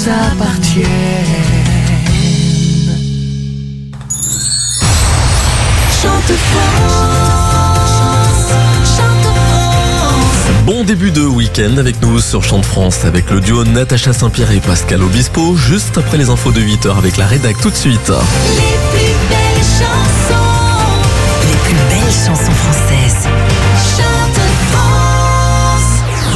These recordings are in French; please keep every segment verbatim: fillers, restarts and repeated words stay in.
nous appartiennent. Chante France, chante France. Bon début de week-end avec nous sur Chante France avec le duo Natacha Saint-Pierre et Pascal Obispo, juste après les infos de huit heures avec la rédac tout de suite. Les plus belles chansons, Les plus belles chansons françaises. chante France.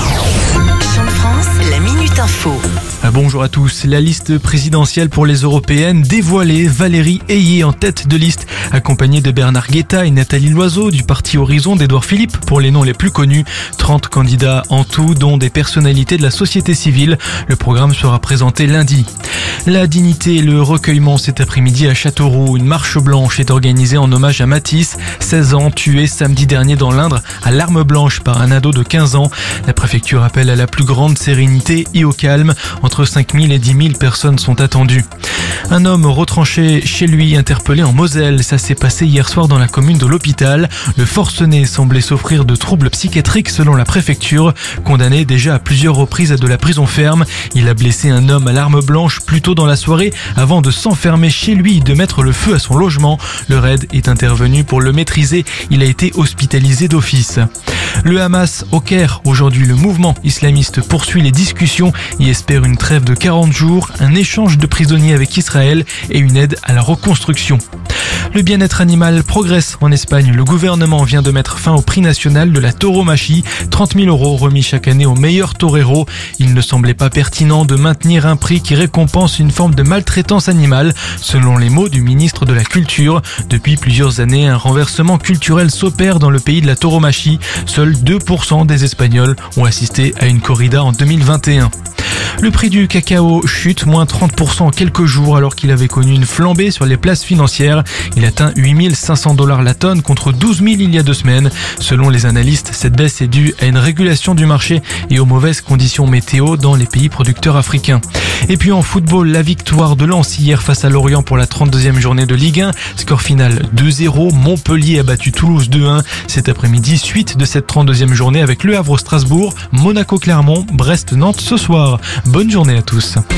Chante France, la Minute Info. Bonjour à tous. La liste présidentielle pour les européennes dévoilée. Valérie Ayé en tête de liste, accompagnée de Bernard Guetta et Nathalie Loiseau du parti Horizon d'Édouard Philippe pour les noms les plus connus. trente candidats en tout, dont des personnalités de la société civile. Le programme sera présenté lundi. La dignité et le recueillement cet après-midi à Châteauroux. Une marche blanche est organisée en hommage à Matisse, seize ans, tué samedi dernier dans l'Indre à l'arme blanche par un ado de quinze ans. La préfecture appelle à la plus grande sérénité et au calme. Entre cinq mille et dix mille personnes sont attendues. Un homme retranché chez lui, interpellé en Moselle. Ça s'est passé hier soir dans la commune de l'Hôpital. Le forcené semblait souffrir de troubles psychiatriques selon la préfecture. Condamné déjà à plusieurs reprises à de la prison ferme, il a blessé un homme à l'arme blanche plus tôt dans la soirée avant de s'enfermer chez lui et de mettre le feu à son logement. Le raid est intervenu pour le maîtriser. Il a été hospitalisé d'office. Le Hamas au Caire. Aujourd'hui, le mouvement islamiste poursuit les discussions et espère une trêve de quarante jours, un échange de prisonniers avec Israël et une aide à la reconstruction. Le bien-être animal progresse en Espagne. Le gouvernement vient de mettre fin au prix national de la tauromachie. trente mille euros remis chaque année aux meilleurs toreros. Il ne semblait pas pertinent de maintenir un prix qui récompense une forme de maltraitance animale, selon les mots du ministre de la Culture. Depuis plusieurs années, un renversement culturel s'opère dans le pays de la tauromachie. Seuls deux pour cent des Espagnols ont assisté à une corrida en deux mille vingt et un. Le prix du cacao chute, moins trente pour cent en quelques jours alors qu'il avait connu une flambée sur les places financières. Il atteint huit mille cinq cents dollars la tonne contre douze mille il y a deux semaines. Selon les analystes, cette baisse est due à une régulation du marché et aux mauvaises conditions météo dans les pays producteurs africains. Et puis en football, la victoire de Lens hier face à Lorient pour la trente-deuxième journée de Ligue un. Score final deux zéro. Montpellier a battu Toulouse deux un. Cet après-midi, suite de cette trente-deuxième journée avec Le Havre Strasbourg, Monaco Clermont, Brest Nantes ce soir. Bonne journée à tous. Les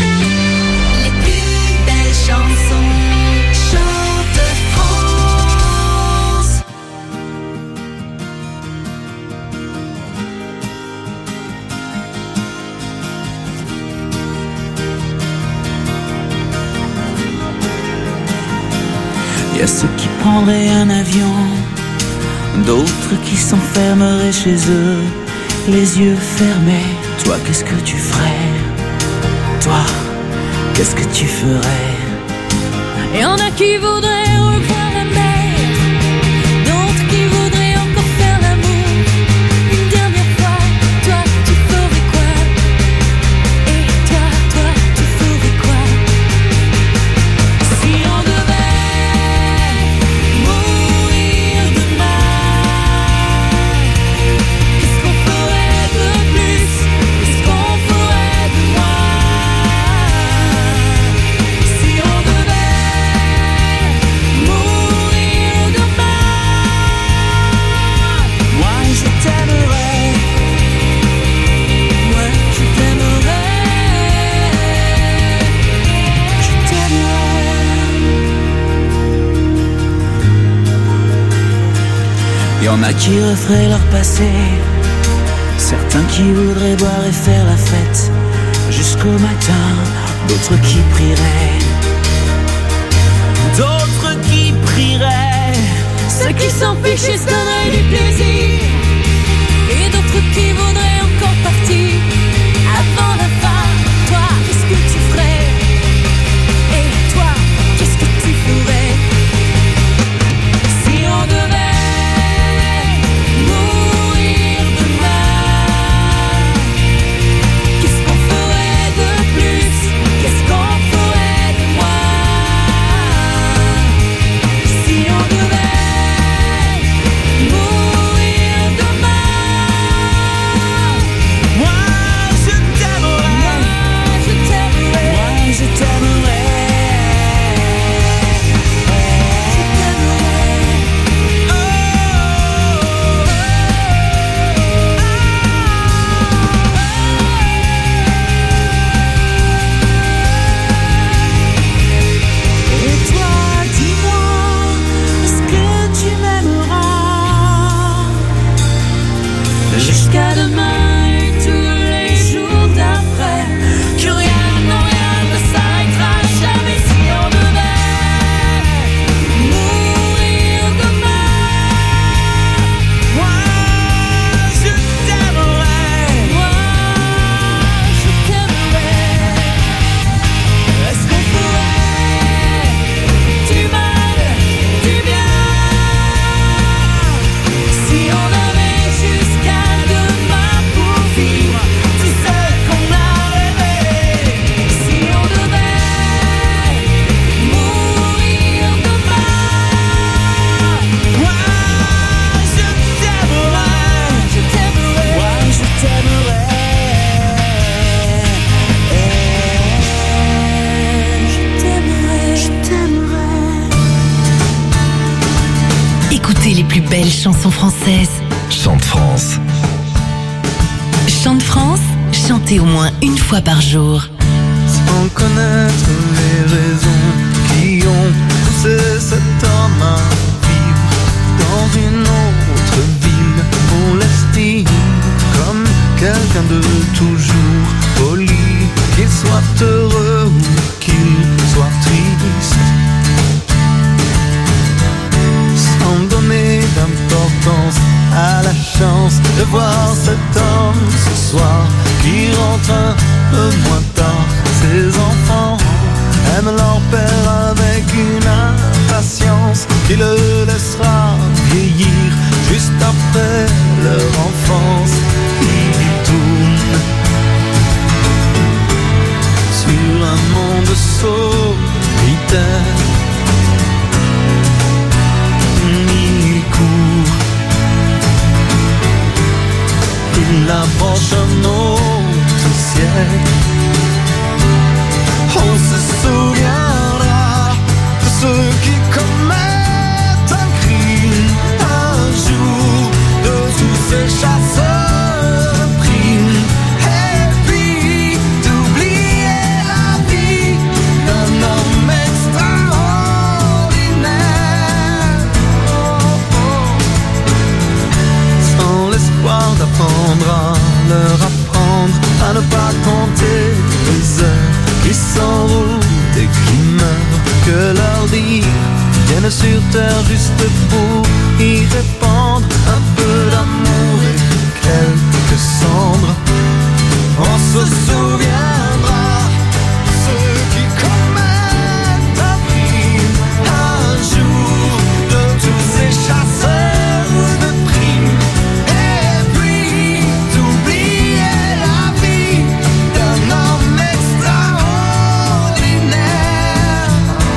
plus belles chansons, chante France. Y a ceux qui prendraient un avion, d'autres qui s'enfermeraient chez eux, les yeux fermés. Toi, qu'est-ce que tu ferais? Toi, qu'est-ce que tu ferais? Et y en a qui voudraient revoir la mer, d'autres qui voudraient encore faire l'amour une dernière fois. Toi, tu ferais quoi? Et toi, toi, tu ferais quoi? Si on devait mourir demain, qu'est-ce qu'on ferait de plus? Qu'est-ce qu'on ferait de moins? Si on devait mourir demain, Moi, je t'aimerais. moi je t'aimerais, je t'aimerais. Y en a qui referaient leur passé, certains qui voudraient boire et faire la fête jusqu'au matin, d'autres qui prieraient, d'autres qui prieraient. Ceux qui s'en fichent et se donneraient du plaisir, et d'autres qui voudraient encore partir avant la fin. Toi, qu'est-ce que tu ferais? Et toi, qu'est-ce que tu ferais? Si on devait mourir demain, qu'est-ce qu'on ferait de plus? Qu'est-ce qu'on ferait de moins? Si on devait mourir demain, Écoutez les plus belles chansons françaises. Chante France. Chante France, chantez au moins une fois par jour. Sans connaître les raisons qui ont poussé cet homme à vivre dans une autre ville. On l'estime comme quelqu'un de toujours poli, qu'il soit heureux ou qu'il soit triste, sans donner d'importance à la chance de voir cet homme ce soir qui rentre un peu moins tard. Ses enfants aiment leur père avec une impatience qui le laissera vieillir juste après leur enfance. Il tourne sur un monde solitaire. Il court, il approche un autre siècle. On se souviendra de ceux qui commettent un crime un jour, de tous ces chasseurs de primes. Et puis d'oublier la vie d'un homme extraordinaire, oh, oh. Sans l'espoir d'apprendre à leur apprendre à ne pas compter les heures qui s'enroulent et qui meurent, que leur dire viennent sur terre juste pour y répandre un peu d'amour et quelques cendres. On se souviendra de ceux qui commettent un crime un jour, de tous ces chasseurs de primes. Et puis d'oublier la vie d'un homme extraordinaire.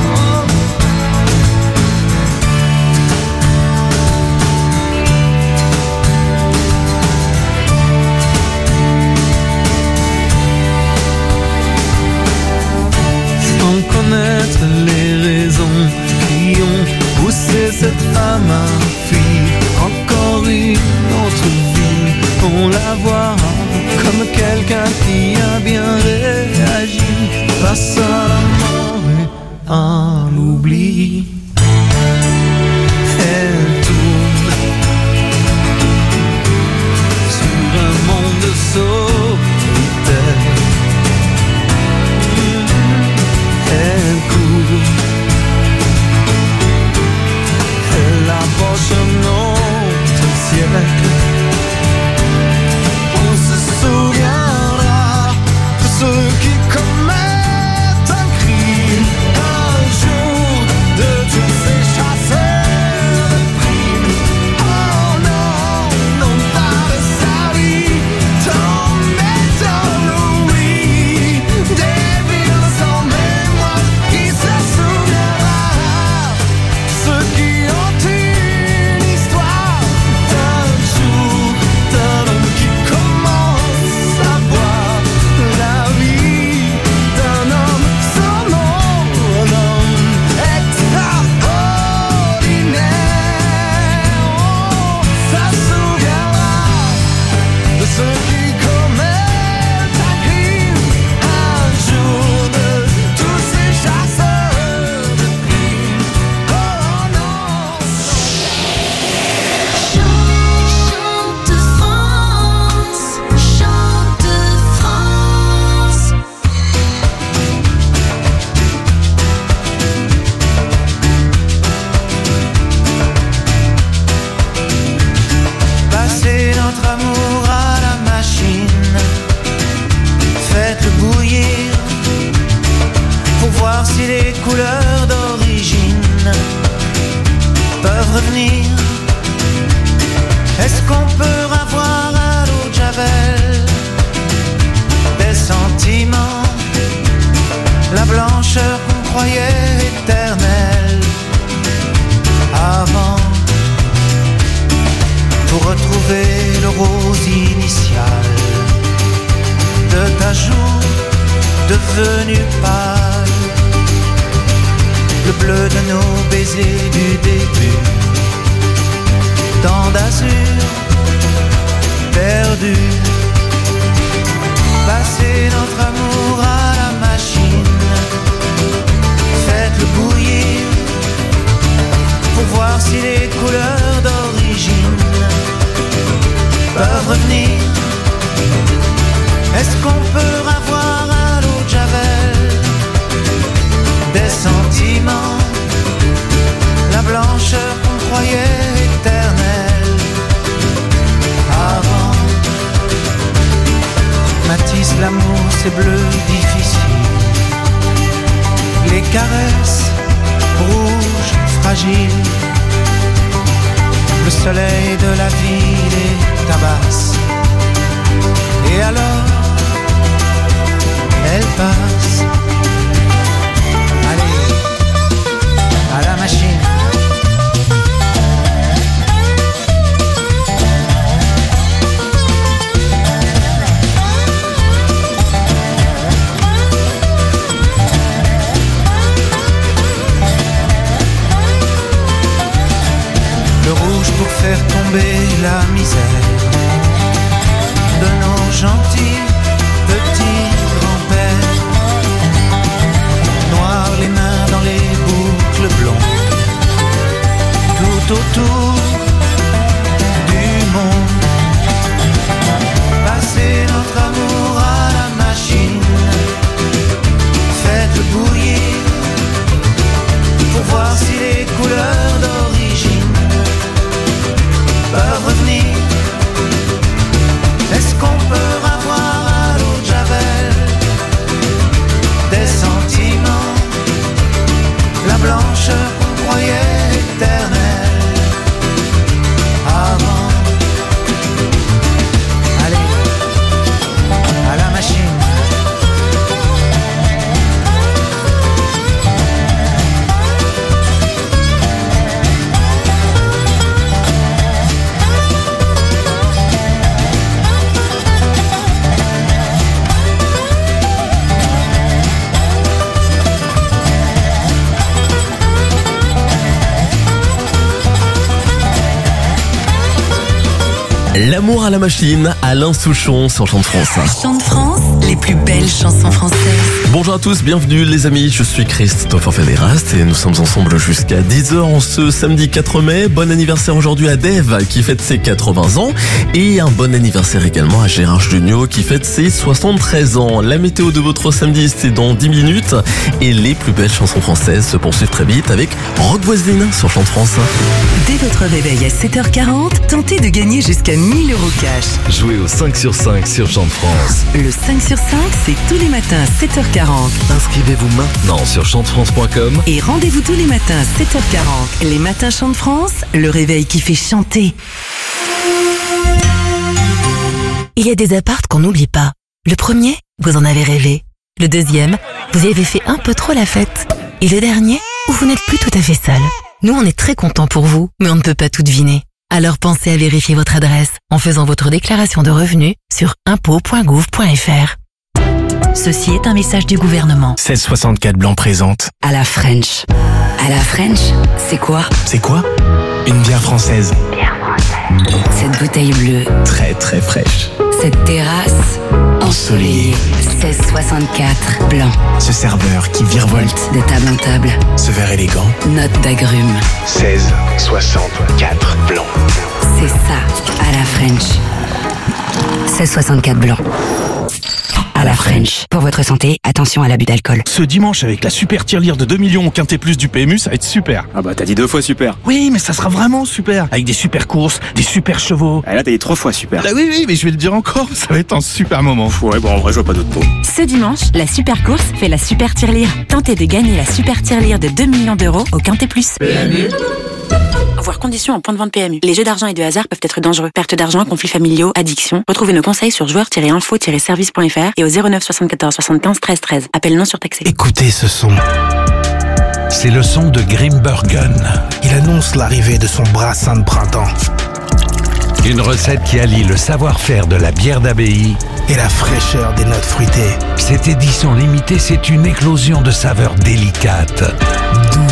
Sans connaître les raisons qui ont poussé cette femme à fuir encore une autre ville, on la voit comme quelqu'un qui a bien réagi face à la mort et à l'oubli. Elle tourne sur un monde solitaire. Elle court, elle approche un autre siècle. On se souviendra de ceux qui commettent un crime un jour, de tous ces chasseurs de primes. Oh non, non pas de sa vie, tombés dans l'oubli, des villes sans mémoire qui se souviendra, ceux qui ont une histoire d'un jour, d'un homme qui commence à voir la vie d'un homme sans nom, un homme extraordinaire. Oh, ça se souviendra de ceux qui commettent un crime un jour, de tous ces chasseurs de primes. Oh non. Chante France, chante France. Passez notre amour à la machine, faites-le bouillir pour voir si les couleurs d'origine peuvent revenir. Est-ce qu'on peut avoir à l'eau de Javel des sentiments, la blancheur qu'on croyait éternelle avant, pour retrouver le rose initial de ta joue devenue pâle, le bleu de nos baisers du début, tant d'azur perdu. Passez notre amour à la machine, faites-le bouillir pour voir si les couleurs d'origine peuvent revenir. Est-ce qu'on peut avoir à l'eau de Javel des sentiments, la blancheur qu'on croyait éternelle avant? Matisse, l'amour c'est bleu difficile, les caresses rouges fragiles, le soleil de la ville les tabasse. Et alors elle passe. Allez, à la machine. Le rouge pour faire tomber la misère de nos gentils petits grands-pères. Noir les mains dans les boucles blondes, tout autour du monde. Passez notre amour à la machine, faites-le bouillir pour voir si les couleurs d'origine peuvent revenir. Est-ce qu'on peut avoir à l'eau de Javel des sentiments, la blancheur qu'on croyait éternelle avant? Allez, à la machine. L'amour à la machine, Alain Souchon sur Chant de France. Chant de France, les plus belles chansons françaises. Bonjour à tous, bienvenue les amis, je suis Christopher Fédérast et nous sommes ensemble jusqu'à dix heures en ce samedi quatre mai. Bon anniversaire aujourd'hui à Dave qui fête ses quatre-vingts ans et un bon anniversaire également à Gérard Jugnot qui fête ses soixante-treize ans. La météo de votre samedi c'est dans dix minutes et les plus belles chansons françaises se poursuivent très vite avec Rock Voisine sur Chant de France. Dès votre réveil à sept heures quarante, tentez de gagner jusqu'à mille euros cash. Jouez au cinq sur cinq sur Chant de France. Le cinq sur cinq, c'est tous les matins à sept heures quarante. Inscrivez-vous maintenant sur chant de france point com. Et rendez-vous tous les matins à sept heures quarante. Les matins Chant de France, le réveil qui fait chanter. Il y a des apparts qu'on n'oublie pas. Le premier, vous en avez rêvé. Le deuxième, vous y avez fait un peu trop la fête. Et le dernier, où vous n'êtes plus tout à fait seul. Nous, on est très contents pour vous, mais on ne peut pas tout deviner. Alors pensez à vérifier votre adresse en faisant votre déclaration de revenus sur impôts point gouv point fr. Ceci est un message du gouvernement. seize soixante-quatre Blanc présente. À la French. À la French, c'est quoi? C'est quoi? Une bière française. Bière française. Cette bouteille bleue. Très très fraîche. Cette terrasse ensoleillée. seize soixante-quatre Blanc. Ce serveur qui virevolte De table en table. ce verre élégant. Note d'agrumes. seize soixante-quatre Blanc. C'est ça, à la French. seize soixante-quatre Blanc. À la French. Pour votre santé, attention à l'abus d'alcool. Ce dimanche, avec la super tirelire de deux millions au Quintet Plus du P M U, ça va être super. Ah bah t'as dit deux fois super. Oui, mais ça sera vraiment super. Avec des super courses, des super chevaux. Ah là t'as dit trois fois super. Ah oui, oui, mais je vais le dire encore, ça va être un super moment. Ouais bon en vrai je vois pas d'autres mots. Ce dimanche, la super course fait la super tirelire. Tentez de gagner la super tirelire de deux millions d'euros au Quintet Plus. P M U. Voir conditions en point de vente P M U. Les jeux d'argent et de hasard peuvent être dangereux. Perte d'argent, conflits familiaux, addiction. Retrouvez nos conseils sur joueurs tiret info tiret service point fr et au zéro neuf soixante-quatorze soixante-quinze treize treize. Appel non surtaxé. Écoutez ce son. C'est le son de Grimbergen. Il annonce l'arrivée de son brassin de printemps. Une recette qui allie le savoir-faire de la bière d'abbaye et la fraîcheur des notes fruitées. Cette édition limitée, c'est une éclosion de saveurs délicates, douces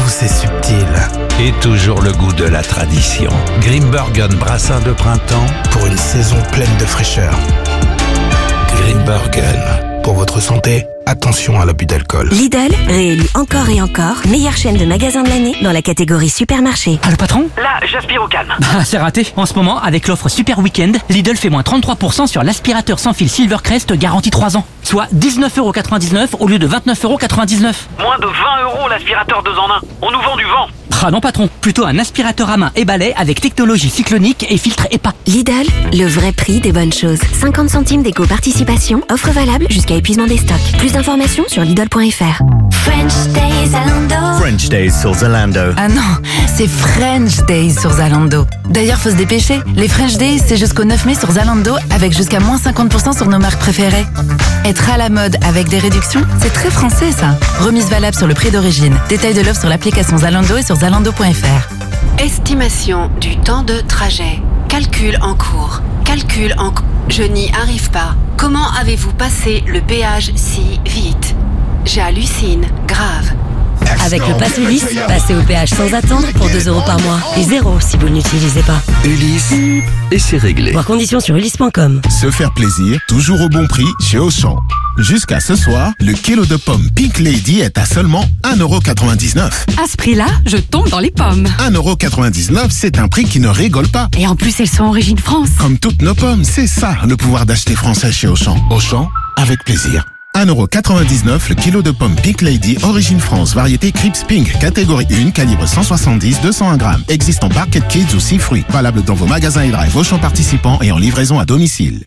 douce et subtile. Et toujours le goût de la tradition. Grimbergen brassin de printemps pour une saison pleine de fraîcheur. Grimbergen. Pour votre santé, attention à l'abus d'alcool. Lidl, réélu encore et encore, meilleure chaîne de magasins de l'année dans la catégorie supermarché. Ah, le patron? Là, j'aspire au calme. Bah, c'est raté. En ce moment, avec l'offre Super Weekend, Lidl fait moins trente-trois pour cent sur l'aspirateur sans fil Silvercrest garantie trois ans. Soit dix-neuf euros quatre-vingt-dix-neuf au lieu de vingt-neuf euros quatre-vingt-dix-neuf. Moins de vingt euros l'aspirateur deux en un. On nous vend du vent. Ah non patron, plutôt un aspirateur à main et balai avec technologie cyclonique et filtre E P A. Lidl, le vrai prix des bonnes choses. cinquante centimes d'éco-participation, offre valable jusqu'à épuisement des stocks. Plus d'informations sur Lidl point F R. French Days Zalando. French Days sur Zalando. Ah non, c'est French Days sur Zalando. D'ailleurs, faut se dépêcher. Les French Days, c'est jusqu'au neuf mai sur Zalando avec jusqu'à moins cinquante pour cent sur nos marques préférées. Être à la mode avec des réductions, c'est très français ça. Remise valable sur le prix d'origine. Détail de l'offre sur l'application Zalando et sur zalando point F R. Estimation du temps de trajet. Calcul en cours. Calcul en cours. Je n'y arrive pas. Comment avez-vous passé le péage si vite? J'hallucine. Grave. Avec le Pass Ulysse, passez au péage sans attendre pour deux euros par mois. Et zéro si vous ne l'utilisez pas. Ulysse, et c'est réglé. Voir conditions sur ulysse point com. Se faire plaisir, toujours au bon prix chez Auchan. Jusqu'à ce soir, le kilo de pommes Pink Lady est à seulement un euro quatre-vingt-dix-neuf. À ce prix-là, je tombe dans les pommes. un euro quatre-vingt-dix-neuf, c'est un prix qui ne rigole pas. Et en plus, elles sont origine France. Comme toutes nos pommes, c'est ça, le pouvoir d'acheter français chez Auchan. Auchan, avec plaisir. un euro quatre-vingt-dix-neuf le kilo de pommes Pink Lady, origine France, variété Crips Pink, catégorie un, calibre cent soixante-dix à deux cent un grammes. Existe en Barquette Kids ou six fruits. Valable dans vos magasins et drive Auchan participants et en livraison à domicile.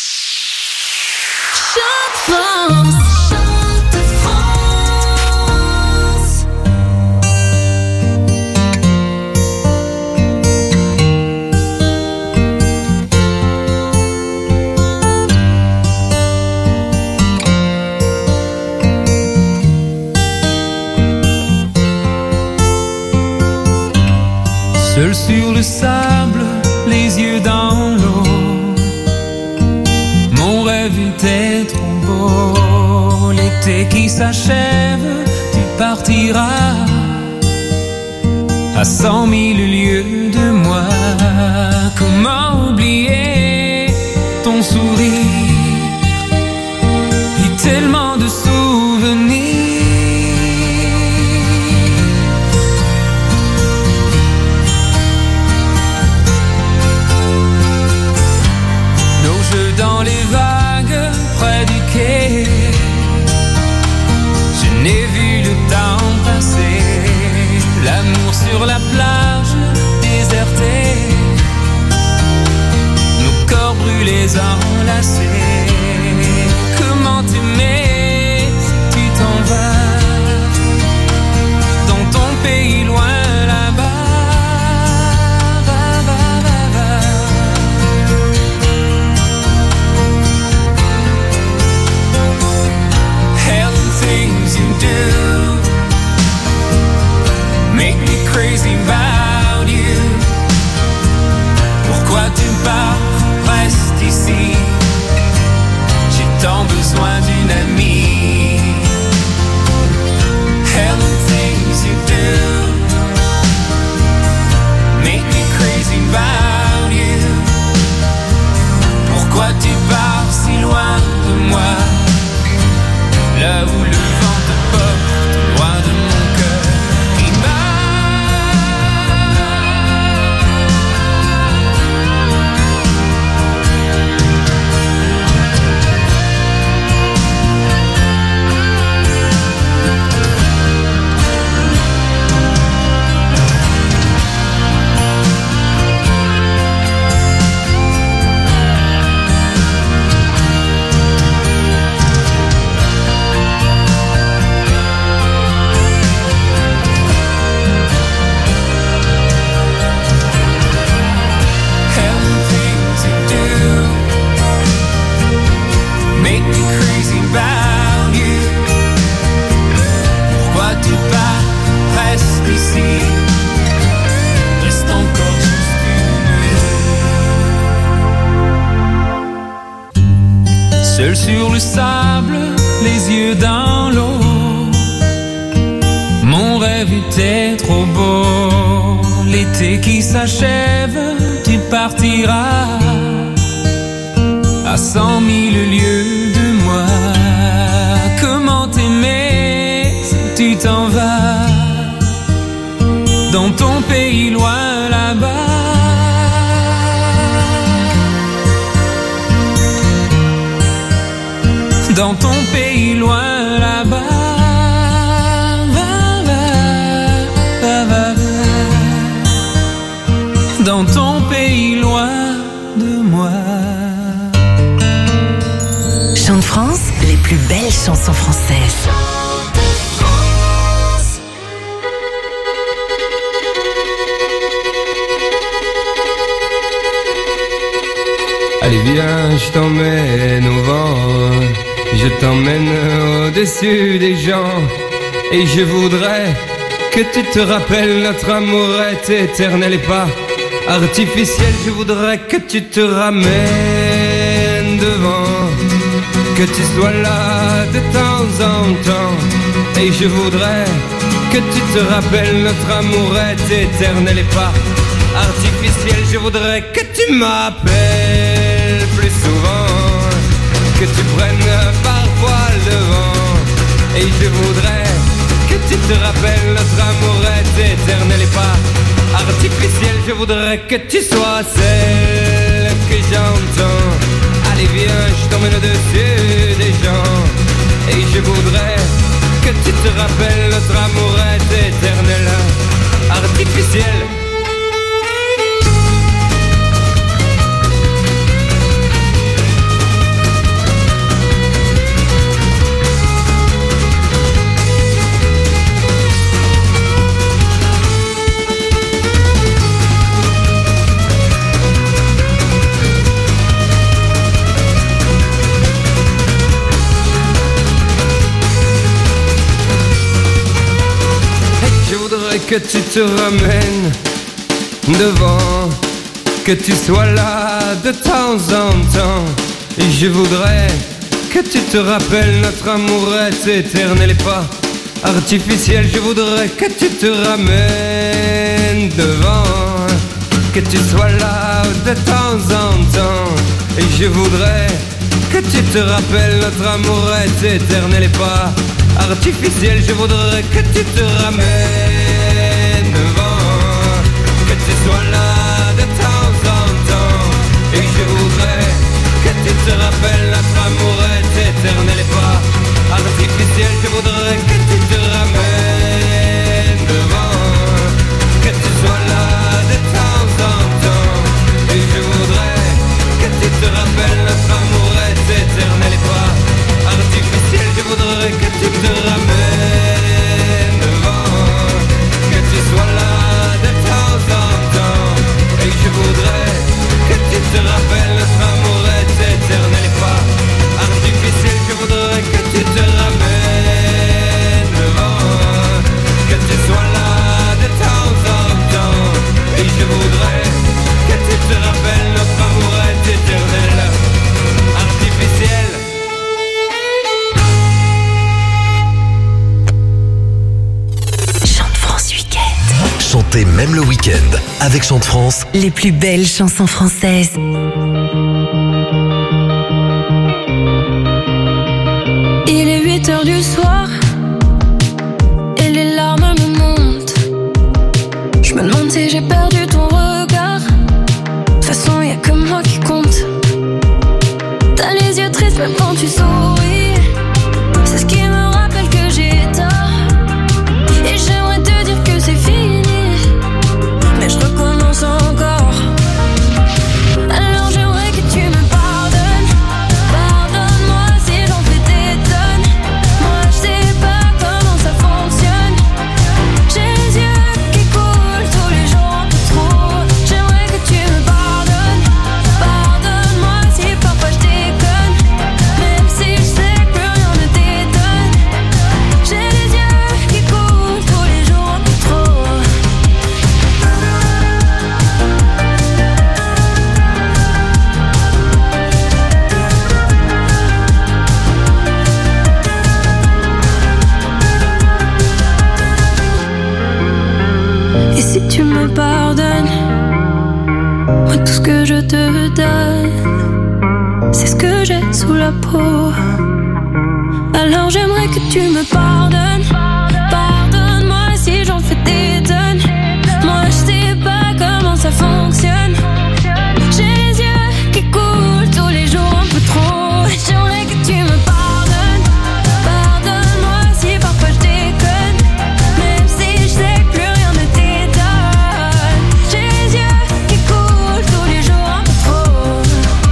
France. Chante France. Seul sur le sable, les yeux dans l'eau, mon rêve était trop beau. L'été qui s'achève, tu partiras à cent mille lieues de moi. Comment oublier ton sourire et tellement de souvenirs. Dans les vagues près du quai, je n'ai vu le temps passer. L'amour sur la plage désertée, nos corps brûlés enlacés. Comment t'aimer si tu t'en vas dans ton pays loin là-bas. Things you do make me crazy about you. Pourquoi tu pars? Reste ici. J'ai tant besoin d'une amie. Hell the things you do make me crazy about you. Pourquoi tu pars si loin de moi? Là où le vent te porte, loin de mon cœur qui seul sur le sable, les yeux dans l'eau, mon rêve t'aurais vu, t'es trop beau. L'été qui s'achève, tu partiras à cent mille lieues de moi. Comment t'aimer si tu t'en vas dans ton pays loin là-bas? Dans ton pays loin là-bas. Va, va, va, va, va. Dans ton pays loin de moi. Chant de France, les plus belles chansons françaises. Allez viens, je t'emmène au vent, je t'emmène au-dessus des gens. Et je voudrais que tu te rappelles, notre amour est éternel et pas artificiel. Je voudrais que tu te ramènes devant, que tu sois là de temps en temps. Et je voudrais que tu te rappelles, notre amour est éternel et pas artificiel. Je voudrais que tu m'appelles plus souvent, que tu prennes parfois le vent. Et je voudrais que tu te rappelles, notre amour est éternel et pas artificiel. Je voudrais que tu sois celle que j'entends. Allez viens, je t'emmène au-dessus des gens. Et je voudrais que tu te rappelles, notre amour est éternel, artificiel. Que tu te ramènes devant, que tu sois là de temps en temps. Et je voudrais que tu te rappelles, notre amour est éternel et pas artificiel. Je voudrais que tu te ramènes devant, que tu sois là de temps en temps. Et je voudrais que tu te rappelles, notre amour est éternel et pas artificiel. Je voudrais que tu te ramènes devant, que tu sois là de temps en temps. Et je voudrais que tu te rappelles, notre amour est éternel et pas artificiel. Je voudrais que tu te ramènes devant, que tu sois là de temps en temps. Et je voudrais que tu te rappelles, notre amour est éternel et pas artificiel. Je voudrais que tu te ramènes devant, que tu sois là de temps en temps. Et je voudrais que tu te rappelles, notre amour est éternel et pas artificiel. Je voudrais que tu te ramènes devant, que tu sois là de temps en temps. Et je voudrais que tu te rappelles, notre amour est éternel, artificiel. Chantez même le week-end avec Chant de France. Les plus belles chansons françaises. Il est huit heures du soir et les larmes me montent. Je me demande si j'ai perdu ton regard. De toute façon, y'a que moi qui compte. T'as les yeux tristes même quand tu souris. C'est ce qui me rappelle que j'ai tort. Et j'aimerais te dire que c'est fini, mais je recommence encore. Alors j'aimerais que tu me pardonnes. que je te donne, c'est ce que j'ai sous la peau. Alors j'aimerais que tu me pardonnes. Pardonne-moi si j'en fais des tonnes. Moi je sais pas comment ça fonctionne. J'ai les yeux qui coulent tous les jours un peu trop. J'aimerais que tu me pardonnes. Pardonne-moi si parfois je déconne, même si je sais que plus rien ne t'étonne. J'ai les yeux qui coulent tous les jours un peu trop.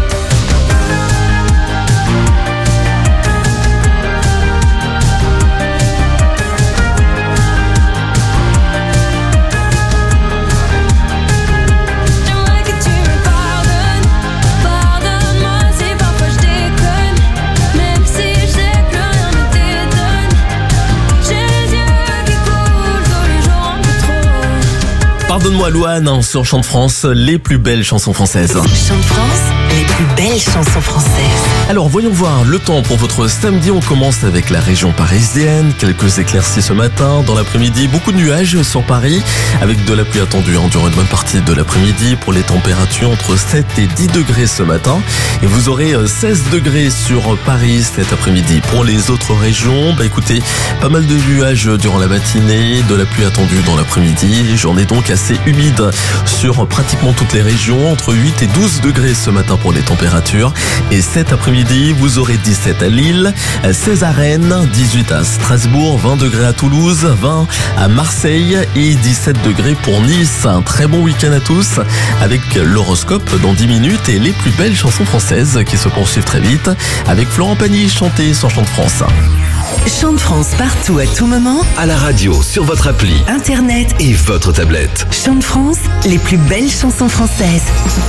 J'aimerais que tu me pardonnes. Pardonne-moi si parfois je déconne, même si je sais que plus rien ne t'étonne. J'ai les yeux qui coulent tous les jours un peu trop. Pardonne-moi Louane hein, sur Chant de France, les plus belles chansons françaises. Chant de France, les plus belles chansons françaises. Alors voyons voir le temps pour votre samedi. On commence avec la région parisienne. Quelques éclaircies ce matin. Dans l'après-midi, beaucoup de nuages sur Paris, avec de la pluie attendue hein, durant une bonne partie de l'après-midi. Pour les températures entre sept et dix degrés ce matin. Et vous aurez seize degrés sur Paris cet après-midi. Pour les autres régions, bah écoutez, pas mal de nuages durant la matinée, de la pluie attendue dans l'après-midi. Journée donc assez humide sur pratiquement toutes les régions. Entre huit et douze degrés ce matin pour les températures. Et cet après-midi, vous aurez dix-sept à Lille, seize à Rennes, dix-huit à Strasbourg, vingt degrés à Toulouse, vingt à Marseille et dix-sept degrés pour Nice. Un très bon week-end à tous avec l'horoscope dans dix minutes et les plus belles chansons françaises qui se poursuivent très vite avec Florent Pagny chanté sur Chant de France. Chant de France partout à tout moment. À la radio, sur votre appli, Internet et votre tablette. Chant de France, les plus belles chansons françaises.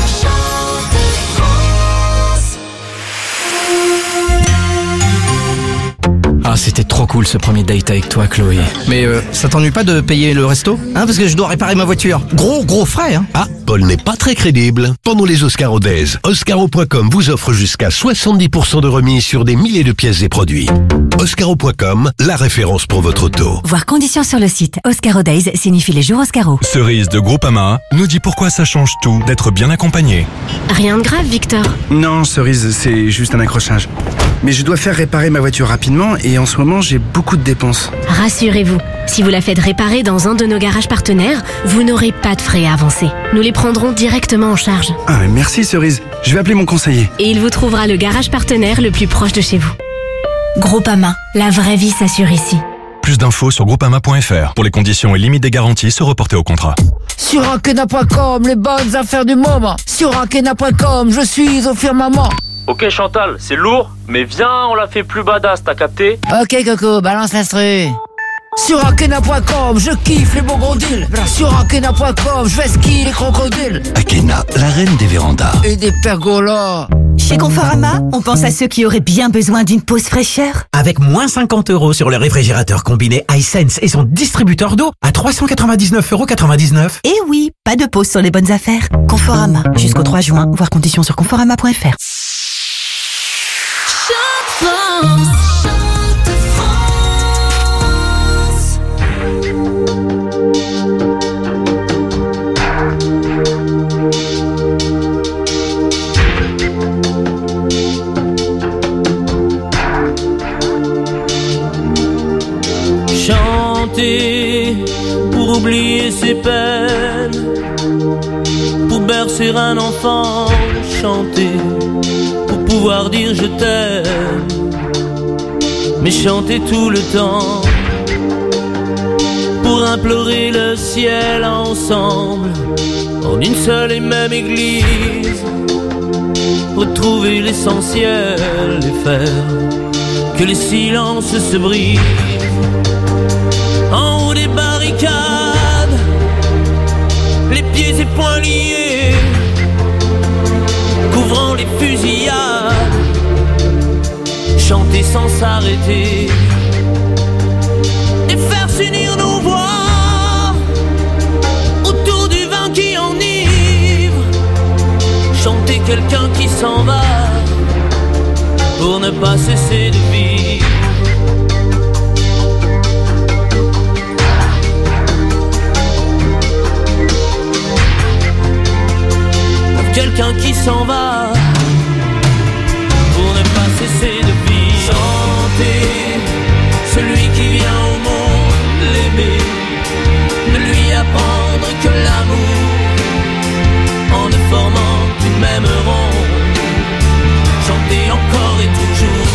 Ah, c'était trop cool ce premier date avec toi, Chloé. Mais euh, ça t'ennuie pas de payer le resto? Hein, parce que je dois réparer ma voiture. Gros, gros frais, hein. Ah, Paul n'est pas très crédible. Pendant les Oscars Days, Oscaro point com vous offre jusqu'à soixante-dix pour cent de remise sur des milliers de pièces et produits. Oscaro point com, la référence pour votre auto. Voir conditions sur le site. Oscaro Days signifie les jours Oscaro. Cerise de Groupama nous dit pourquoi ça change tout d'être bien accompagné. Rien de grave, Victor. Non, Cerise, c'est juste un accrochage. Mais je dois faire réparer ma voiture rapidement et en ce moment, j'ai beaucoup de dépenses. Rassurez-vous, si vous la faites réparer dans un de nos garages partenaires, vous n'aurez pas de frais à avancer. Nous les prendrons directement en charge. Ah, mais merci Cerise. Je vais appeler mon conseiller. Et il vous trouvera le garage partenaire le plus proche de chez vous. Groupama, la vraie vie s'assure ici. Plus d'infos sur groupama point f r. Pour les conditions et limites des garanties, se reporter au contrat. Sur Ankena point com, les bonnes affaires du moment. Sur Ankena point com, je suis au firmament. Ok Chantal, c'est lourd, mais viens, on la fait plus badass, t'as capté? Ok Coco, balance l'instru. Sur Ankena point com, je kiffe les beaux gros deals. Sur Ankena point com, je vais skier les crocodiles. Akena, la reine des vérandas. Et des pergolas. Chez Conforama, on pense à ceux qui auraient bien besoin d'une pause fraîcheur. Avec moins cinquante euros sur le réfrigérateur combiné iSense et son distributeur d'eau à trois cent quatre-vingt-dix-neuf euros quatre-vingt-dix-neuf. Et oui, pas de pause sur les bonnes affaires. Conforama, jusqu'au trois juin, voir conditions sur conforama point f r. Chanter pour oublier ses peines, pour bercer un enfant, chanter pour pouvoir dire je t'aime, mais chanter tout le temps pour implorer le ciel ensemble en une seule et même église, retrouver l'essentiel et faire que les silences se brisent. En haut des barricades, les pieds et poings liés, couvrant les fusillades, chanter sans s'arrêter et faire s'unir nos voix autour du vin qui enivre, chanter quelqu'un qui s'en va pour ne pas cesser de vivre. Quel quelqu'un qui s'en va pour ne pas cesser de vivre. Chanter celui qui vient au monde, l'aimer, de lui apprendre que l'amour, en ne formant qu'une même ronde, chanter encore et toujours.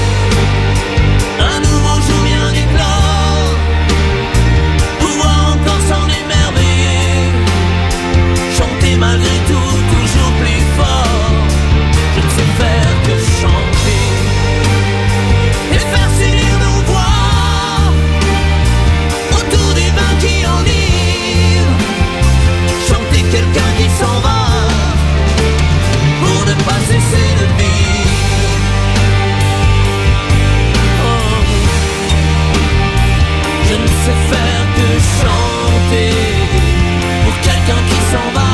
Un nouveau jour vient d'éclore, pouvoir encore s'en émerveiller, chanter malgré tout, toujours plus fort. Je ne sais faire que chanter et faire s'unir nos voix autour des vins qui enivrent, chanter quelqu'un qui s'en va pour ne pas cesser de vivre. Oh. Je ne sais faire que chanter pour quelqu'un qui s'en va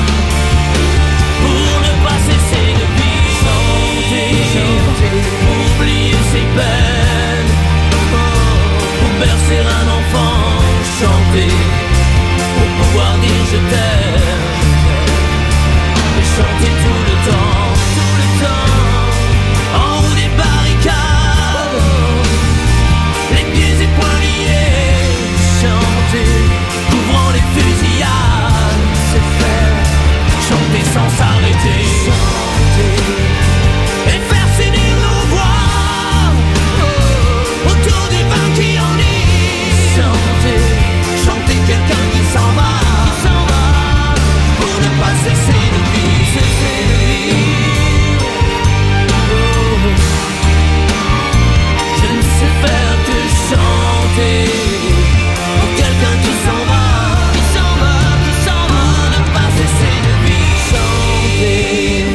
pour ne pas cesser de vivre. Chanter, chanter pour oublier ses peines, oh. Pour bercer un enfant, chanter pour pouvoir dire je t'aime. Et chanter tout le temps, tout le temps, en haut des barricades, les pieds et poings liés, chanter, couvrant les fusillades, c'est faire, chanter sans s'arrêter, chanter, et faire s'unir nos voix, oh, autour des vins qui enivrent, chanter, chanter quelqu'un qui s'en va, qui s'en va, pour ne pas cesser de vivre, cesser de vivre. Oh. Je ne sais faire que chanter pour quelqu'un qui s'en va, qui s'en va, qui s'en va, pour ne pas cesser de vivre, chanter.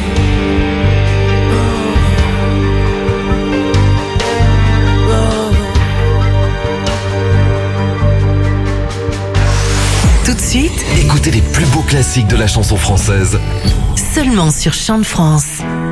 Oh. Oh. Tout de suite, Écoutez les plus beaux classiques de la chanson française. seulement sur Chant de France.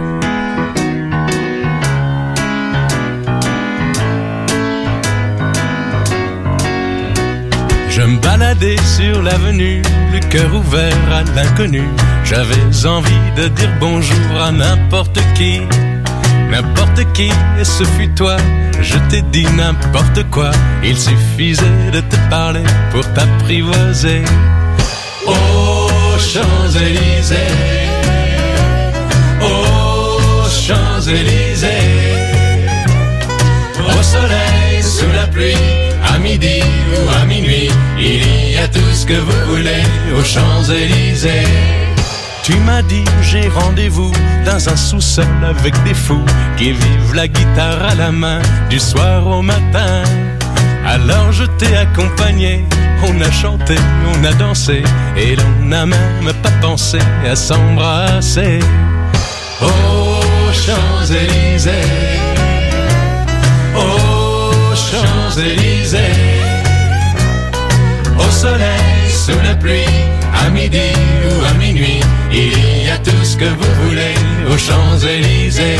Je me baladais sur l'avenue, le cœur ouvert à l'inconnu. J'avais envie de dire bonjour à n'importe qui, n'importe qui, et ce fut toi. Je t'ai dit n'importe quoi, il suffisait de te parler pour t'apprivoiser. Aux Champs-Élysées, aux Champs-Élysées, au soleil, sous la pluie, à midi ou à minuit, il y a tout ce que vous voulez aux Champs-Élysées. Tu m'as dit j'ai rendez-vous dans un sous-sol avec des fous qui vivent la guitare à la main du soir au matin. Alors je t'ai accompagné, on a chanté, on a dansé et l'on n'a même pas pensé à s'embrasser. Aux Champs-Élysées, aux Champs-Élysées, au soleil, sous la pluie, à midi ou à minuit, il y a tout ce que vous voulez aux Champs-Élysées.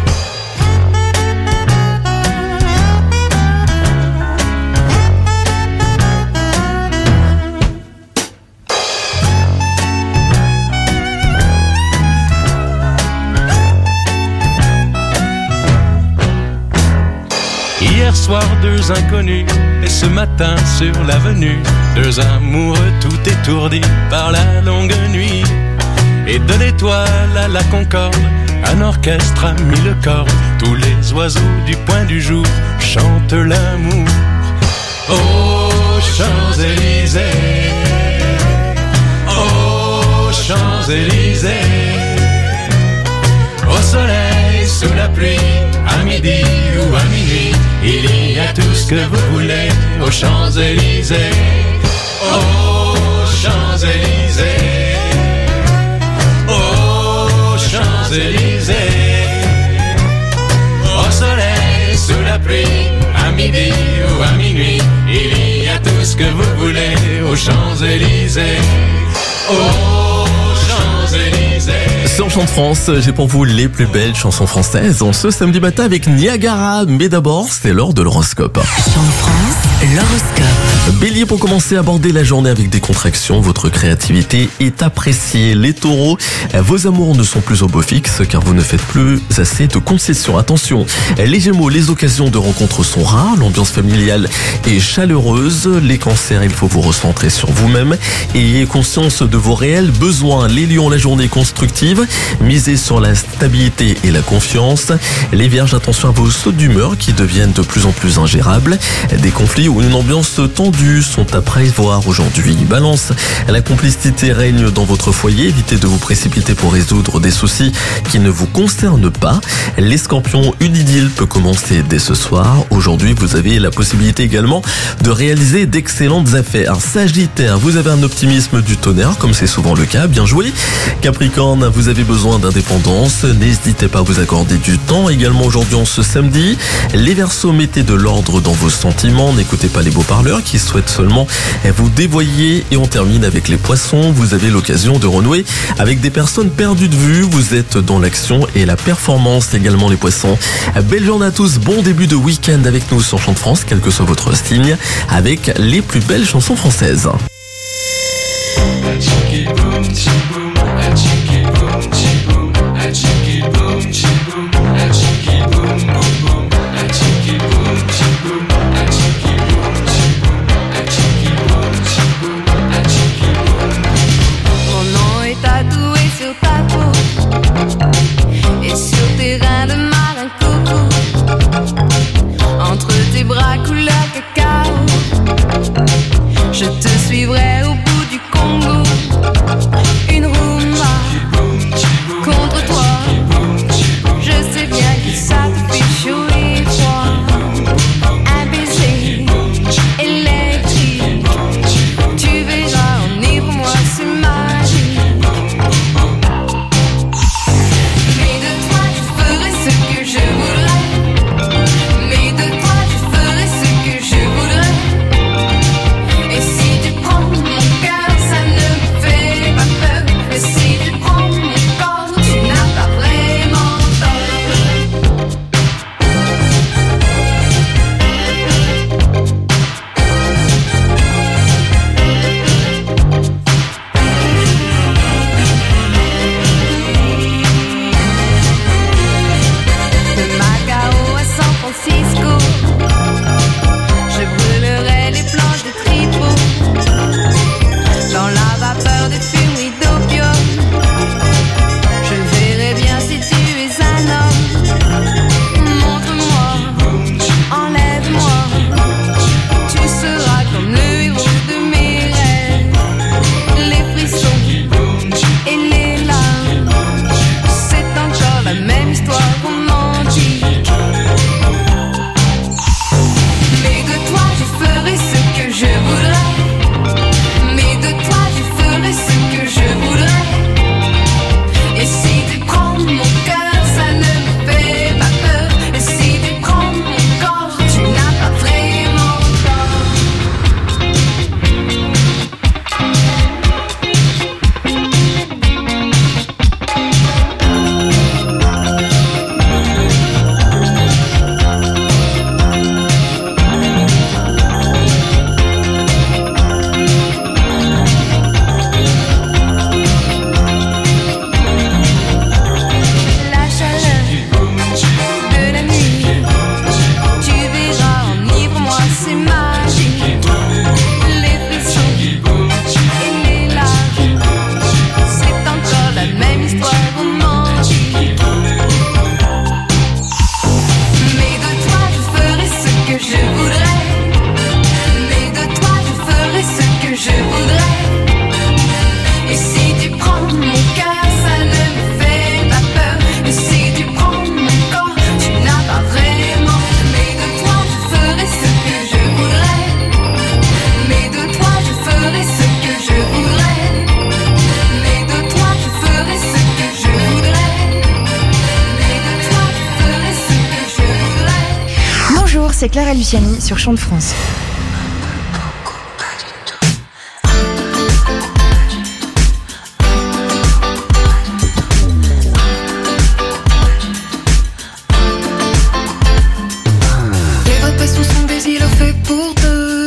Hier soir, deux inconnus, et ce matin sur l'avenue, deux amoureux tout étourdis par la longue nuit. Et de l'étoile à la Concorde, un orchestre a mis le corps. Tous les oiseaux du point du jour chantent l'amour. Aux Champs-Élysées, aux Champs-Élysées, au soleil, sous la pluie, à midi ou à minuit, il y a tout ce que vous voulez aux Champs-Élysées. Aux Champs-Élysées, aux Champs-Élysées, au soleil, sous la pluie, à midi ou à minuit, il y a tout ce que vous voulez aux Champs-Élysées. Aux Champs-Élysées. Sur Chant de France, j'ai pour vous les plus belles chansons françaises en ce samedi matin avec Niagara. Mais d'abord, c'est l'heure de l'horoscope. Chant de France. L'horoscope. Bélier, pour commencer, abordez la journée avec des contractions. Votre créativité est appréciée. Les taureaux, vos amours ne sont plus au beau fixe car vous ne faites plus assez de concessions. Attention, les gémeaux, les occasions de rencontres sont rares. L'ambiance familiale est chaleureuse. Les cancers, il faut vous recentrer sur vous-même et ayez conscience de vos réels besoins. Les lions, la journée constructive. Misez sur la stabilité et la confiance. Les vierges, attention à vos sautes d'humeur qui deviennent de plus en plus ingérables. Des conflits ou une ambiance tendue sont à prévoir aujourd'hui. Balance, la complicité règne dans votre foyer. Évitez de vous précipiter pour résoudre des soucis qui ne vous concernent pas. Les scorpions, une idylle peut commencer dès ce soir. Aujourd'hui, vous avez la possibilité également de réaliser d'excellentes affaires. Sagittaire, vous avez un optimisme du tonnerre, comme c'est souvent le cas. Bien joué. Capricorne, vous avez besoin d'indépendance. N'hésitez pas à vous accorder du temps. Également aujourd'hui, en ce samedi, les Verseaux, mettez de l'ordre dans vos sentiments. N'écoutez pas les beaux parleurs qui souhaitent seulement vous dévoyer. Et on termine avec les Poissons. Vous avez l'occasion de renouer avec des personnes perdues de vue. Vous êtes dans l'action et la performance également, les Poissons. Belle journée à tous. Bon début de week-end avec nous sur Chant de France, quel que soit votre style, avec les plus belles chansons françaises. Je te suivrai au bout du Congo. Une rumba contre toi. Je sais bien que ça te fait chaud et froid. Un baiser électrique. Tu verras, enivre-moi, c'est magique. Mais de toi je ferai ce que je voudrais. Mais de toi je ferai ce que je voudrais. Et si tu prends mon cœur, ça ne me fait pas peur. Et si tu prends mon corps, tu n'as pas vraiment tort. De Macao à San Francisco, je brûlerai les planches de tripot. Dans la vapeur des fumeries d'opium, je verrai bien si tu es un homme. Montre-moi, enlève-moi, tu seras comme le héros de mes rêves. Les frissons et les larmes, c'est encore la même histoire romantique. Mais de toi je ferai ce que je voudrais. Mais de toi je ferai ce que je voudrais. Et si tu prends mon cœur, ça ne me fait pas peur. Et si tu prends mon corps, tu n'as pas vraiment tort. La chaleur de la nuit, tu verras, enivre-moi, c'est magique. Les frissons et les larmes, c'est encore la même histoire romantique. Mais de toi je ferai ce que je voudrais. Mais de toi je ferai ce que je voudrais. Et si tu prends mon cœur, ça ne me fait pas peur. Et si tu prends mon corps, tu n'as pas vraiment. Mais de toi je ferai ce que je voudrais. Mais de toi je ferai ce que je voudrais. Mais de toi je ferai ce que je voudrais. Mais de toi je ferai ce que je voudrais. Bonjour, c'est Clara Luciani sur Chant de France. Les repas sont des îlots faits pour deux.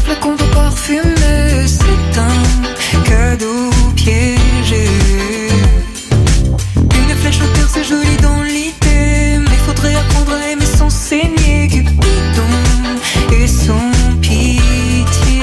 flacon d'eau parfumée, c'est un cadeau piégé. Une flèche au cœur, c'est joli dans l'idée, mais faudrait apprendre à aimer sans saigner. Cupidon et son pitié.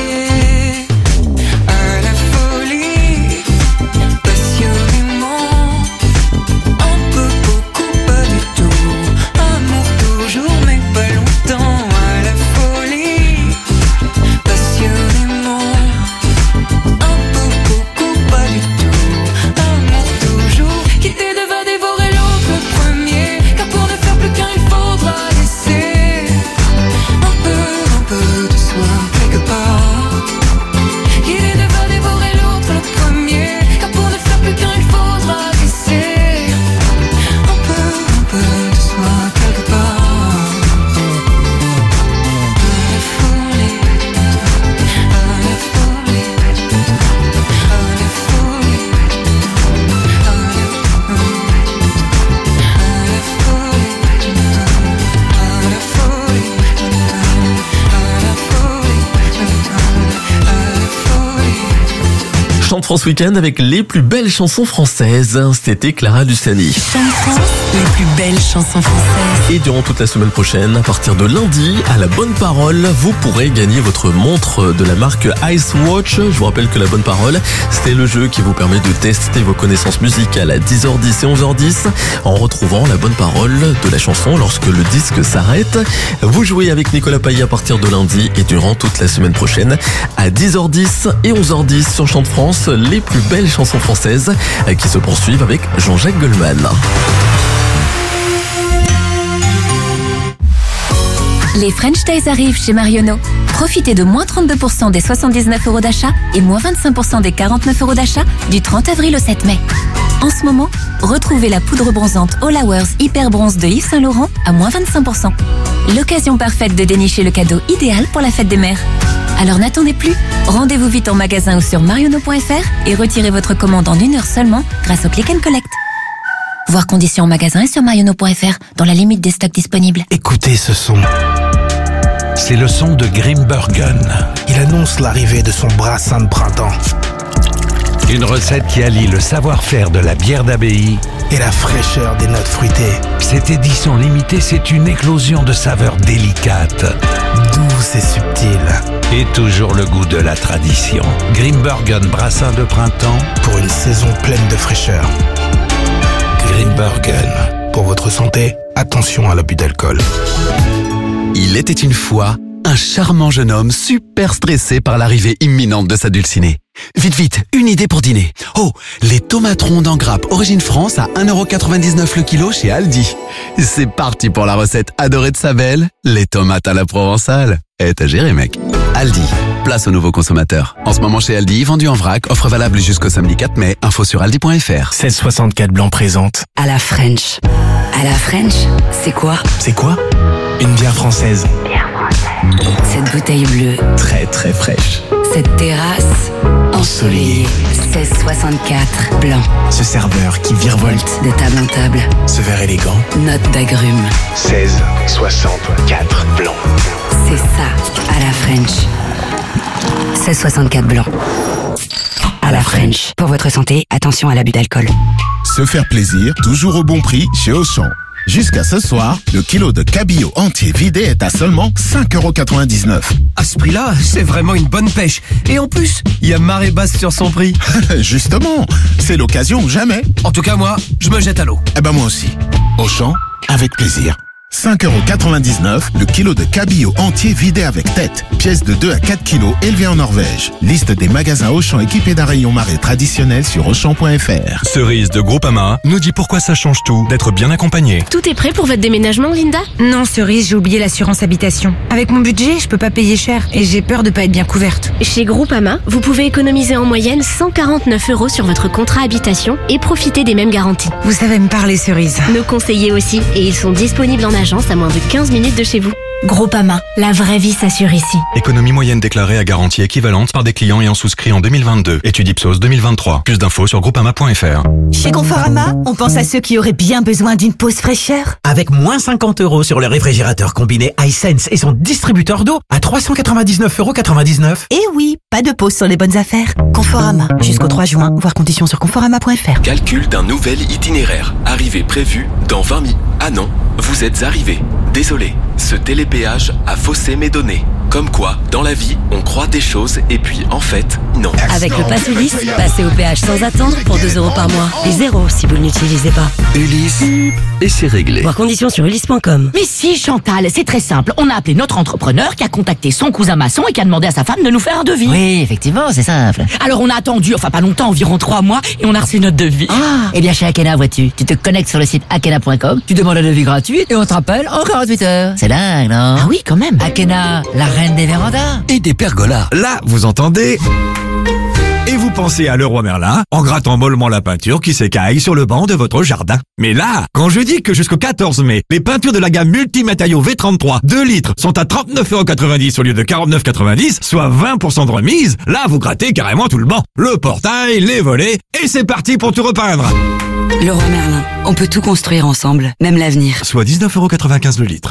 À la folie, passionnément, un peu, beaucoup, pas du tout. Amour toujours, mais pas longtemps. À la folie, passionnément, un peu, beaucoup, pas du tout. Amour toujours, quitter de va dévorer l'autre le premier, car pour ne faire plus qu'un il faudra laisser un peu, un peu de soi quelque part. Quitter de va dévorer l'autre le premier, car pour ne faire plus qu'un il faudra laisser un peu, un peu de soi quelque part. À la folie, à la folie, à la folie, à la Chante France Week-end avec les plus belles chansons françaises. C'était Clara Luciani. Chante France, les plus belles chansons françaises. Et durant toute la semaine prochaine, à partir de lundi, à la Bonne Parole, vous pourrez gagner votre montre de la marque Ice Watch. Je vous rappelle que la Bonne Parole, c'est le jeu qui vous permet de tester vos connaissances musicales à dix heures dix et onze heures dix en retrouvant la bonne parole de la chanson lorsque le disque s'arrête. Vous jouez avec Nicolas Paillet à partir de lundi et durant toute la semaine prochaine à dix heures dix et onze heures dix sur Chante France, les plus belles chansons françaises qui se poursuivent avec Jean-Jacques Goldman. Les French Days arrivent chez Marionneau. Profitez de moins trente-deux pour cent des soixante-dix-neuf euros d'achat et moins vingt-cinq pour cent des quarante-neuf euros d'achat du trente avril au sept mai. En ce moment, retrouvez la poudre bronzante All Hours Hyper Bronze de Yves Saint Laurent à moins vingt-cinq pour cent. L'occasion parfaite de dénicher le cadeau idéal pour la fête des mères. Alors n'attendez plus, rendez-vous vite en magasin ou sur marionneau point f r et retirez votre commande en une heure seulement grâce au Click and Collect. Voir conditions en magasin et sur marionneau point f r dans la limite des stocks disponibles. Écoutez ce son. C'est le son de Grimbergen. Il annonce l'arrivée de son brassin de printemps. Une recette qui allie le savoir-faire de la bière d'abbaye et la fraîcheur des notes fruitées. Cette édition limitée, c'est une éclosion de saveurs délicates, douces et subtiles. Et toujours le goût de la tradition. Grimbergen brassin de printemps pour une saison pleine de fraîcheur. Grimbergen. Pour votre santé, attention à l'abus d'alcool. Il était une fois un charmant jeune homme super stressé par l'arrivée imminente de sa dulcinée. Vite, vite, une idée pour dîner. Oh, les tomates rondes en grappe Origine France à un euro quatre-vingt-dix-neuf le kilo chez Aldi. C'est parti pour la recette adorée de sa belle, les tomates à la provençale. Eh, t'as géré, mec. Aldi, place aux nouveaux consommateurs. En ce moment chez Aldi, vendu en vrac, offre valable jusqu'au samedi quatre mai. Info sur aldi point f r. seize soixante-quatre blanc présente. À la French. À la French, c'est quoi? C'est quoi? Une bière française. Bière française. Cette bouteille bleue. Très très fraîche. Cette terrasse ensoleillée. seize soixante-quatre blanc. Ce serveur qui virevolte de table en table. Ce verre élégant. Note d'agrumes. seize soixante-quatre blanc. C'est ça, à la French. seize soixante-quatre blanc. À la French. Pour votre santé, attention à l'abus d'alcool. Se faire plaisir, toujours au bon prix chez Auchan. Jusqu'à ce soir, le kilo de cabillaud entier vidé est à seulement cinq euros quatre-vingt-dix-neuf. À ce prix-là, c'est vraiment une bonne pêche. Et en plus, il y a marée basse sur son prix. Justement, c'est l'occasion ou jamais. En tout cas, moi, je me jette à l'eau. Eh ben moi aussi. Auchan, avec plaisir. cinq euros quatre-vingt-dix-neuf le kilo de cabillaud entier vidé avec tête. Pièce de deux à quatre kilos élevée en Norvège. Liste des magasins Auchan équipés d'un rayon marée traditionnel sur auchan point f r. Cerise de Groupama nous dit pourquoi ça change tout d'être bien accompagné. Tout est prêt pour votre déménagement, Linda? Non, Cerise, j'ai oublié l'assurance habitation. Avec mon budget, je peux pas payer cher et j'ai peur de pas être bien couverte. Chez Groupama, vous pouvez économiser en moyenne cent quarante-neuf euros sur votre contrat habitation et profiter des mêmes garanties. Vous savez me parler, Cerise. Nos conseillers aussi, et ils sont disponibles en agence à moins de quinze minutes de chez vous. Groupama, la vraie vie s'assure ici. Économie moyenne déclarée à garantie équivalente par des clients ayant souscrit en deux mille vingt-deux. Étude Ipsos deux mille vingt-trois. Plus d'infos sur groupama point f r. Chez Conforama, on pense à ceux qui auraient bien besoin d'une pause fraîcheur. Avec moins cinquante euros sur le réfrigérateur combiné iSense et son distributeur d'eau à trois cent quatre-vingt-dix-neuf euros quatre-vingt-dix-neuf. Et oui, pas de pause sur les bonnes affaires. Conforama, jusqu'au trois juin, voir conditions sur conforama point f r. Calcul d'un nouvel itinéraire. Arrivée prévue dans vingt minutes. Ah non, vous êtes arrivé. Désolé, ce télépéage a faussé mes données. Comme quoi, dans la vie, on croit des choses et puis en fait, non. Avec le Pass Ulysse, passez au péage sans attendre pour deux euros par mois. Et zéro si vous ne l'utilisez pas. Ulysse, et c'est réglé. Voir conditions sur ulysse point com. Mais si, Chantal, c'est très simple. On a appelé notre entrepreneur qui a contacté son cousin maçon et qui a demandé à sa femme de nous faire un devis. Oui, effectivement, c'est simple. Alors on a attendu, enfin pas longtemps, environ trois mois, et on a reçu notre devis. Ah, eh bien chez Akena, vois-tu, tu te connectes sur le site akena point com, tu demandes un devis gratuit et on te rappelle en quarante-huit heures. C'est dingue, non? Ah oui, quand même. Akena, la reine des vérandas. Et des pergolas. Là, vous entendez? Et vous pensez à Leroy Merlin en grattant mollement la peinture qui s'écaille sur le banc de votre jardin. Mais là, quand je dis que jusqu'au quatorze mai, les peintures de la gamme multimatériaux V trente-trois deux litres sont à trente-neuf euros quatre-vingt-dix au lieu de quarante-neuf euros quatre-vingt-dix, soit vingt pour cent de remise, là vous grattez carrément tout le banc. Le portail, les volets, et c'est parti pour tout repeindre. Leroy Merlin, on peut tout construire ensemble, même l'avenir. Soit dix-neuf euros quatre-vingt-quinze le litre.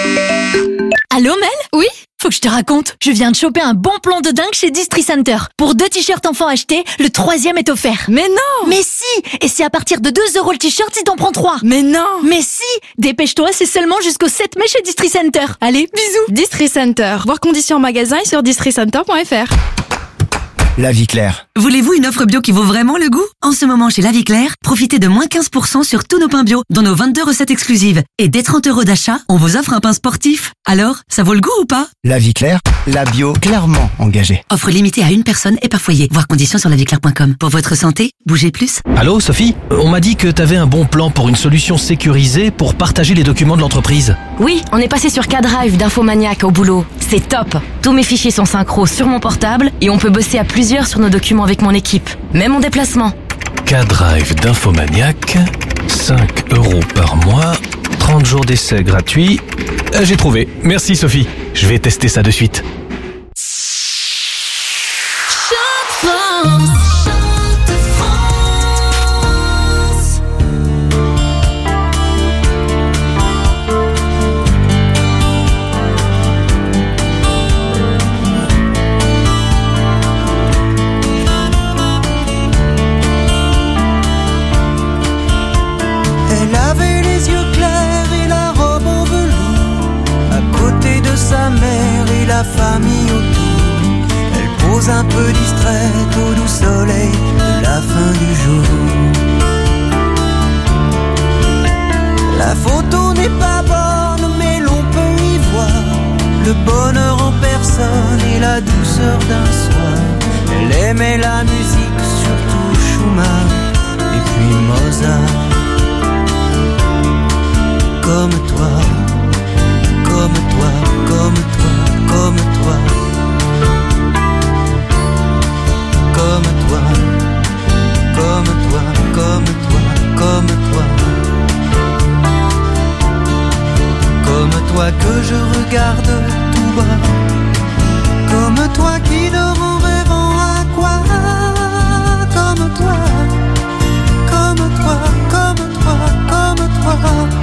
Allô Mel? Oui? Faut que je te raconte. Je viens de choper un bon plan de dingue chez Distri Center. Pour deux t-shirts enfants achetés, le troisième est offert. Mais non! Mais si! Et c'est à partir de deux euros le t-shirt si t'en prends trois. Mais non! Mais si! Dépêche-toi, c'est seulement jusqu'au sept mai chez Distri Center. Allez, bisous! Distri Center. Voir conditions en magasin et sur distri center point f r. La Vie Claire. Voulez-vous une offre bio qui vaut vraiment le goût? En ce moment, chez La Vie Claire, profitez de moins quinze pour cent sur tous nos pains bio, dont nos vingt-deux recettes exclusives. Et dès trente euros d'achat, on vous offre un pain sportif. Alors, ça vaut le goût ou pas? La Vie Claire, la bio clairement engagée. Offre limitée à une personne et par foyer. Voir conditions sur la vie claire point com. Pour votre santé, bougez plus. Allô, Sophie? On m'a dit que t'avais un bon plan pour une solution sécurisée pour partager les documents de l'entreprise. Oui, on est passé sur K-Drive d'Infomaniac au boulot. C'est top. Tous mes fichiers sont synchro sur mon portable et on peut bosser à plusieurs sur nos documents avec mon équipe. Même en déplacement. K-Drive d'Infomaniac, cinq euros par mois, trente jours d'essai gratuits. Euh, J'ai trouvé. Merci Sophie. Je vais tester ça de suite. Elle avait les yeux clairs et la robe en velours, à côté de sa mère et la famille autour. Elle pose un peu distraite au doux soleil de la fin du jour. La photo n'est pas bonne mais l'on peut y voir le bonheur en personne et la douceur d'un soir. Elle aimait la musique, surtout Schumann et puis Mozart. Comme toi, comme toi, comme toi, comme toi, comme toi, comme toi, comme toi, comme toi, comme toi que je regarde tout bas, comme toi qui dort en rêvant à quoi, comme toi, comme toi, comme toi, comme toi.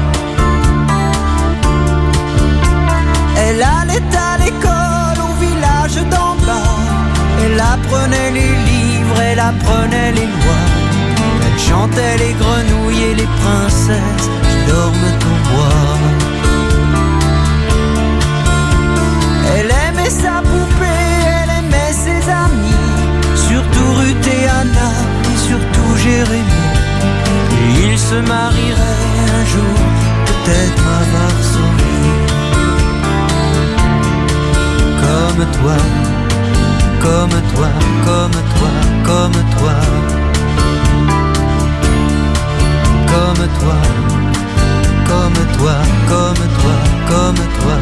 Elle allait à l'école au village d'en bas. Elle apprenait les livres, elle apprenait les lois. Elle chantait les grenouilles et les princesses qui dorment au bois. Elle aimait sa poupée, elle aimait ses amis, surtout Ruth et Anna et surtout Jérémie. Et ils se marieraient un jour, peut-être à Varsovie. Comme toi, comme toi, comme toi, comme toi, comme toi, comme toi, comme toi, comme toi,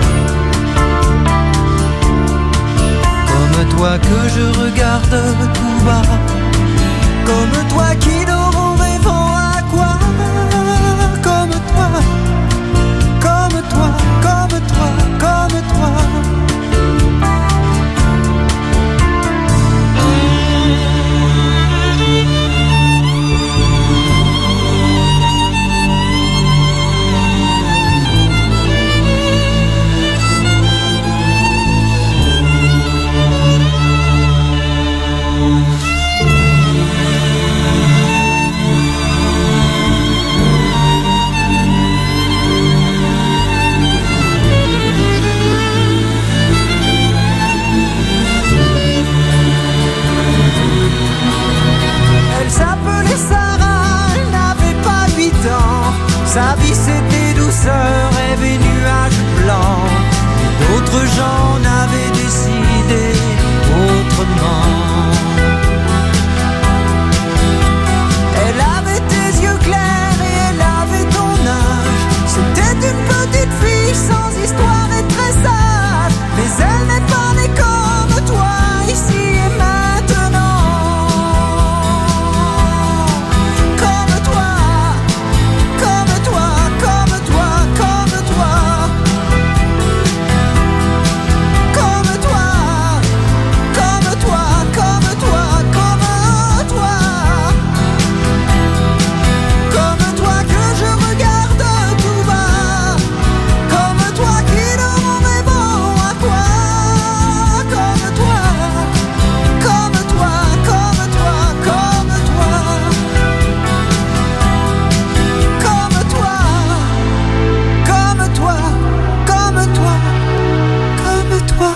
comme toi que je regarde tout bas, comme toi qui dort en rêvant à quoi, comme toi, comme toi, comme toi, comme toi. rêves et nuages blancs. D'autres gens n'avaient décidé autrement. Elle avait tes yeux clairs et elle avait ton âge. C'était une petite fille sans histoire et très sage. Mais elle n'est pas née comme toi, ici et maintenant. Comme toi, comme toi, comme toi, comme toi. Comme toi, comme toi, comme toi, comme toi. Comme toi que je regarde tout bas. Comme toi qui dans mon rêve à quoi. Comme toi, comme toi, comme toi, comme toi. Comme toi, comme toi, comme toi, comme toi.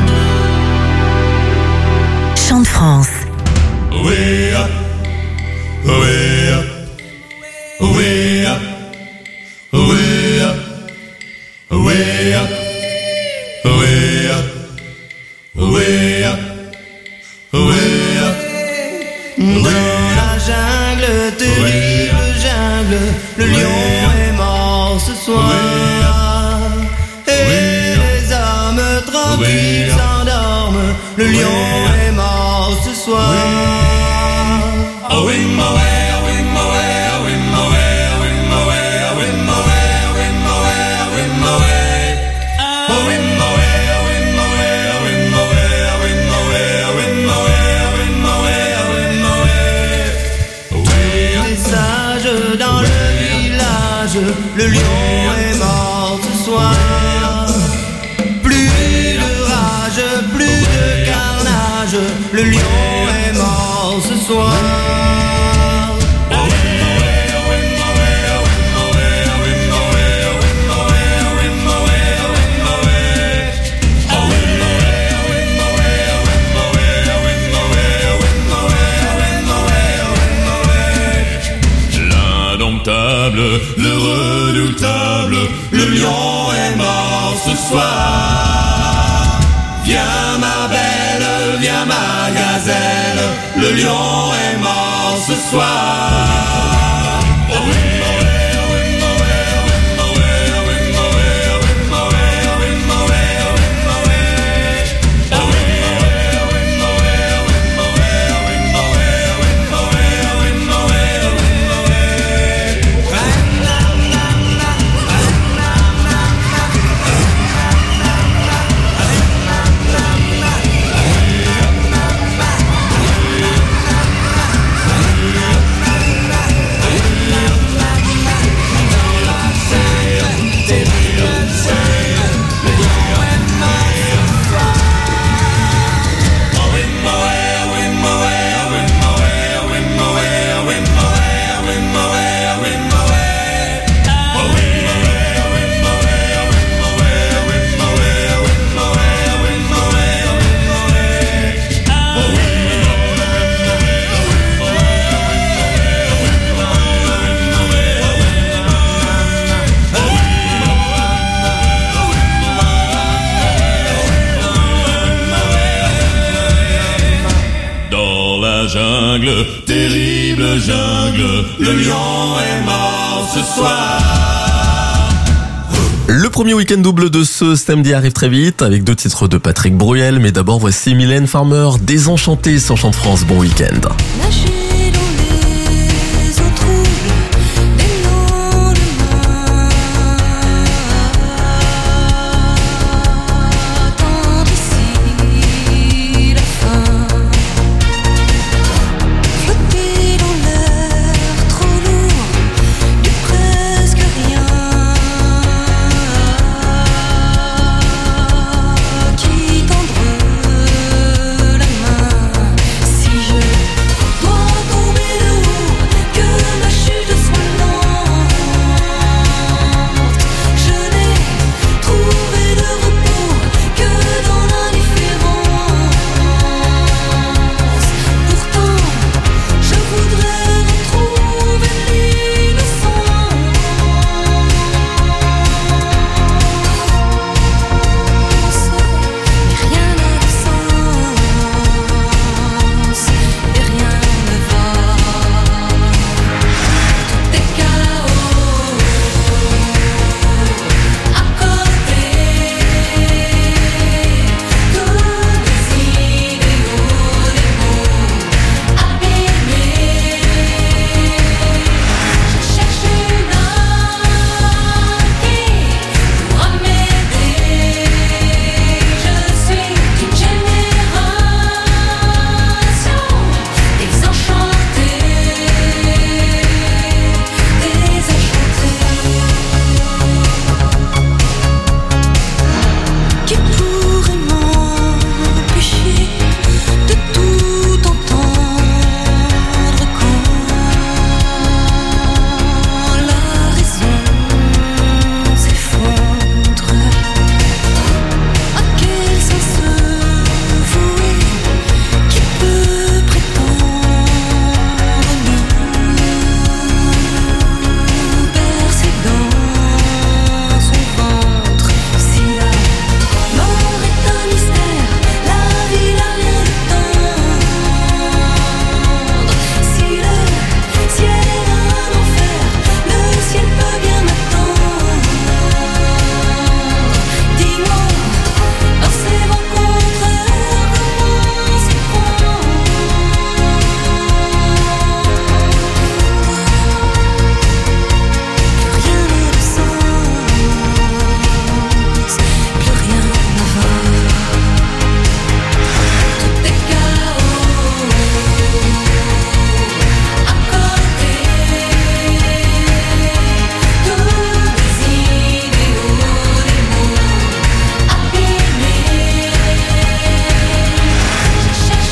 Chant de France. Way up, way up, way up, way up, way up, way up, way up, way up. Dans la jungle, terrible jungle, le lion est mort ce soir. Et les hommes tranquilles s'endorment, le lion est mort ce soir. Oh, oui, my way, oh, oui, my way, oh, oui, my way, oh, oui, my way, oh, oui, my way, oh, oui, my way, oh, oui, my way. Oh, oui, my way, oh, oui, my way, oh, oui, my way, oh, oui, my way, oh, oui, my way, oh, oui, my way, oh, oui, my way. Oui, les sages dans le village, le lion est mort ce soir. Plus de rage, plus de carnage, le lion est mort ce soir. L'indomptable, le redoutable, le lion est mort ce soir. Viens ma belle, viens ma gazelle, le lion est mort ce soir. Jungle, terrible jungle, le lion est mort ce soir. Le premier week-end double de ce samedi arrive très vite avec deux titres de Patrick Bruel, mais d'abord voici Mylène Farmer, Désenchantée sur Chant de France. Bon week-end.